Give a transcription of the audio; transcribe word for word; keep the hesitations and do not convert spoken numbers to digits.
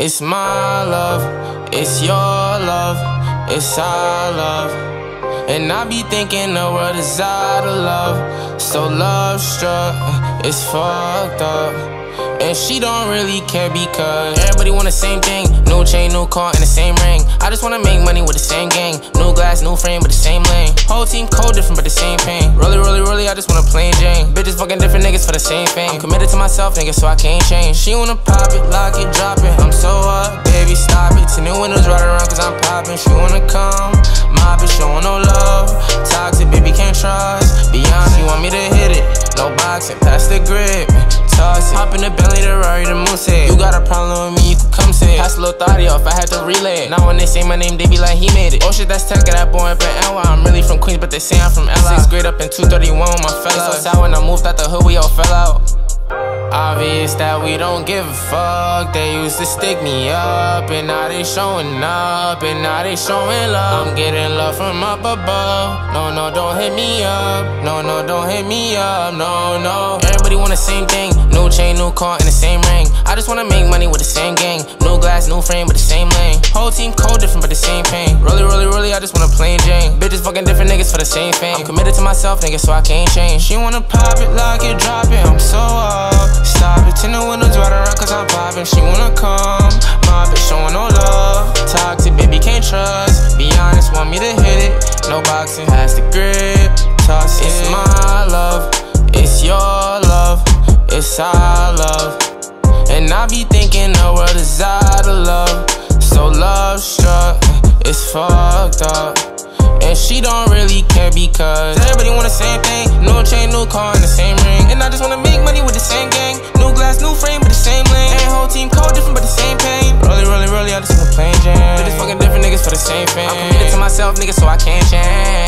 It's my love, it's your love, it's our love. And I be thinking the world is out of love. So love struck, it's fucked up. And she don't really care because everybody want the same thing. New chain, new car, and the same ring. I just wanna make money with the same gang. New glass, new frame, but the same lane. Whole team code different, but the same pain. Rolly, rolly, rolly, I just wanna plain Jane. Bitches fucking different niggas for the same thing. I'm committed to myself, nigga, so I can't change. She wanna pop it, lock it, drop it. I'm so up, baby, stop it. Ten new windows right around cause I'm popping. She wanna come, mop it, showing no love. Toxic, baby, can't trust. Beyond, she want me to hit it. No boxing, pass the grip. Toss it. Hop in the Bentley, the Rari, the Moose head. You got a problem with me, you can come say it. Pass a little thotty off, I had to relay it. Now when they say my name, they be like, he made it. Oh shit, that's tech, that boy up in N Y. I'm really from Queens, but they say I'm from L A. Sixth grade up in two thirty-one with my fellas. So sad when I moved out the hood, we all fell out. Obvious that we don't give a fuck. They used to stick me up, and now they showing up, and now they showing love. I'm getting love from up above. No, no, don't hit me up. No, no, don't hit me up. No, no. Everybody want the same thing. New chain, new car, and the same ring. I just wanna make money with the same gang. New glass, new frame, but the same lane. Whole team code different, but the same pain. Rolly, rolly, rolly, I just wanna plain Jane. Bitches fucking different niggas for the same fame. I'm committed to myself, nigga, so I can't change. She wanna pop it, lock it, drop it. I'm so up. Stop it, ten the windows right around cause I'm popping. She wanna come, mop it, showing no love. Toxic, baby, can't trust. Be honest, want me to hit it. No boxing, pass the grip, toss it. It's my love, it's your love, it's our love. And I be thinking the world is out of love. So love struck, it's fucked up. And she don't really care because everybody want the same thing. New chain, new car, and the same ring. And I just wanna make money with the same gang. New glass, new frame, but the same lane. And whole team code different, but the same pain. Rolly, rolly, rolly, I just wanna plain Jane. Bitches fucking different niggas for the same fame. I'm committed to myself, nigga, so I can't change.